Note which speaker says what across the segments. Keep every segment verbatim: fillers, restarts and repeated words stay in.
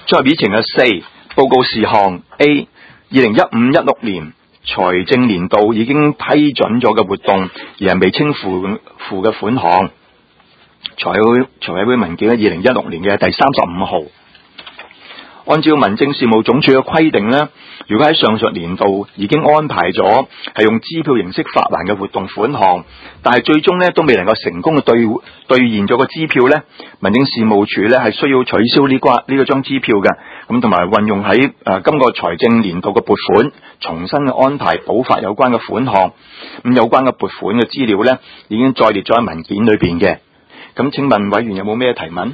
Speaker 1: 再入議程嘅四報告事項 A， 二零一五一六年財政年度已經批准咗嘅活動，而係未清付付嘅款項。財委會財委會文件喺二零一六年嘅第三十五號。按照民政事務總署嘅規定呢，如果喺上述年度已經安排咗係用支票形式發還嘅活動款項，但係最終呢都未能夠成功嘅兌兌現咗個支票呢，民政事務處呢係需要取消呢個呢個張支票嘅，咁同埋運用喺誒、呃、今個財政年度嘅撥款，重新嘅安排補發有關嘅款項。咁有關嘅撥款嘅資料呢已經載列咗喺文件裏邊嘅。咁請問委員有冇咩提問？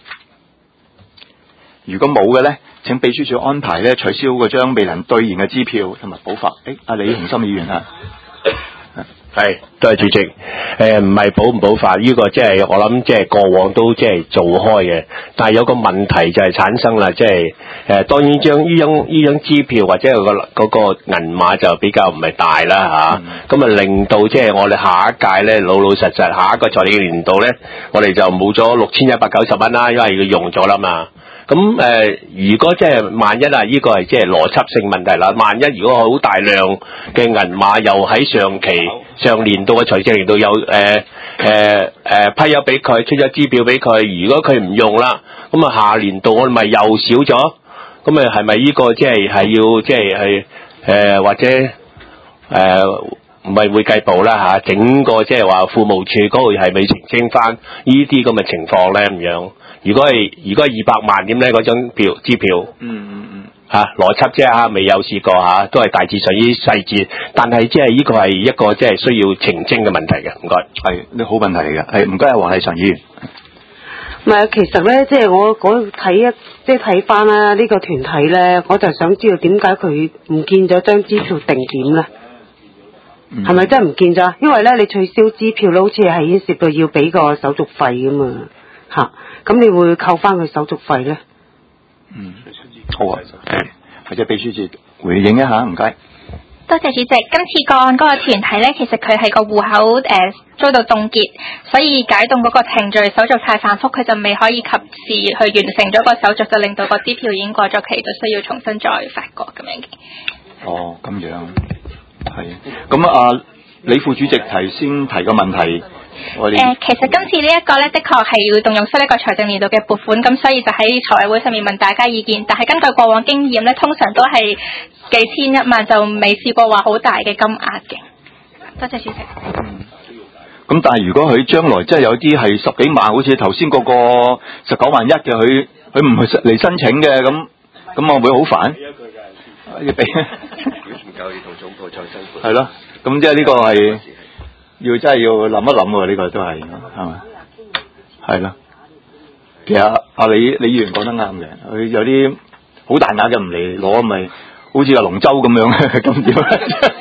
Speaker 1: 如果冇嘅呢，請秘書處安排呢取消嗰張未能兌現嘅支票同埋補發。誒，阿李鴻心議員啊，
Speaker 2: 係，多謝主席。誒，唔係補唔補發呢個，即係我諗，即係過往都即係做開嘅。但係有個問題就係產生啦，即係誒，當然將呢張呢張支票或者個嗰個銀碼就比較唔係大啦嚇。咁啊，令到即係我哋下一屆咧老老實實，下一個財政年度咧，我哋就冇咗六千一百九十蚊啦，因為佢用咗啦嘛。咁誒、呃，如果即係萬一啊，呢、這個係即係邏輯性問題啦。萬一如果好大量嘅銀碼又喺上期上年度嘅財政年度有誒誒誒批咗俾佢，出咗支票俾佢，如果佢唔用啦，咁啊下年度我哋咪又少咗，咁啊係咪呢個即係係要即係係誒或者誒唔係會計部啦嚇，整個即係話庫務處嗰度係咪澄清翻呢啲咁嘅情況咧咁樣？如果係如果係二百萬點咧，嗰張票支票，嗯嗯嗯，嚇邏輯啫嚇，未有試過嚇，都係大致上呢啲細節，但係即係呢個係一個即係需要澄清嘅問題嘅，唔該。
Speaker 1: 係呢好問題嚟嘅，係唔該啊，黃麗嬋議員。
Speaker 3: 唔係，其實咧，即係我嗰睇一即係睇翻啦，呢個團體咧，我就想知道點解佢唔見咗張支票定點咧？係咪、嗯、真係唔見咗？因為咧，你取消支票咧，好似係牽涉到要俾個手續費㗎嘛，嚇、啊。咁你會扣翻佢手續費咧？
Speaker 1: 嗯，好啊，或者秘書處回應一下，唔該。
Speaker 4: 多謝主席。今次個案嗰個團體咧，其實佢係個戶口誒、呃、遭到凍結，所以解凍嗰個程序手續太繁複，佢就未可以及時去完成咗個手續，就令到個支票已經過咗期，就需要重新再發過咁樣嘅。
Speaker 1: 哦，咁樣係。咁啊，李副主席提先提個問題。誒、
Speaker 4: 呃，其實今次呢一個咧，的確係要動用新一個財政年度嘅撥款，咁所以就喺財委會上面問大家意見。但係根據過往經驗咧，通常都係幾千一萬，就未試過話好大嘅金額嘅。多謝主席。
Speaker 1: 嗯。咁但係如果佢將來真係有啲係十幾萬，好似頭先嗰個十九萬一嘅，佢佢唔係嚟申請嘅，咁咁我會好煩。要俾。唔夠要同總部再申請。係咯，咁即係呢個係。要真係要諗一諗喎，呢、這個都係，係嘛？係咯。其實阿李李議員講得啱嘅，佢有啲好大額嘅唔嚟攞，咪好似阿龍舟咁樣，咁點咧？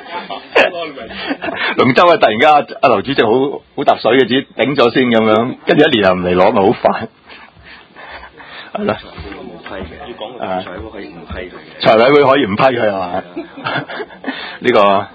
Speaker 1: 龍舟啊！突然間阿阿劉主席好好揼水嘅，自己頂咗先咁樣，跟住一年又唔嚟攞，咪好煩。係啦。冇批嘅，要講財委會可以唔批佢嘅。財委會可以唔批佢係嘛？呢個。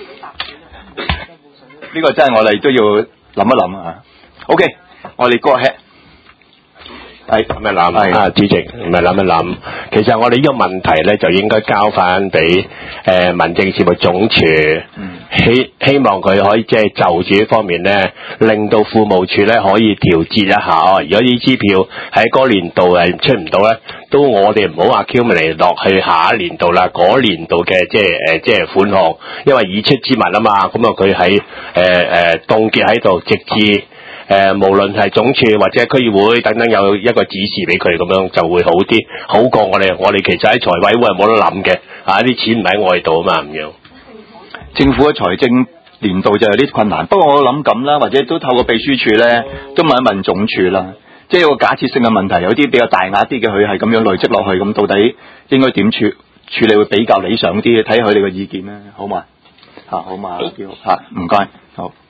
Speaker 1: 呢個真係我哋都要諗一諗啊 ！OK， 我哋過 head 係咁樣諗啊，主席唔係諗一諗。其實我哋呢個問題咧，就應該交翻俾誒民政事務總署，嗯、希希望佢可以即係就住呢方面咧，令到庫務處咧可以調節一下哦。如果呢支票喺嗰年度係出唔到咧，都我哋唔好話 accumulate 落去下一年度啦，嗰年度嘅即係誒即係款項，因為已出之物啊嘛，咁啊佢喺誒誒凍結喺度，直至。誒、呃，無論係總署或者區議會等等，有一個指示俾佢，咁樣就會好啲，好過我哋。我哋其實喺財委會係冇得諗嘅，啊啲錢唔喺我哋度啊嘛，咁樣。政府嘅財政年度就有啲困難，不過我諗咁啦，或者都透過秘書處咧，都問一問總署啦，即係有個假設性嘅問題，有啲比較大額啲嘅，佢係咁樣累積落去，咁到底應該點處處理會比較理想啲？睇下佢哋嘅意見啦，好嘛？嚇，好嘛？叫嚇，唔該，好。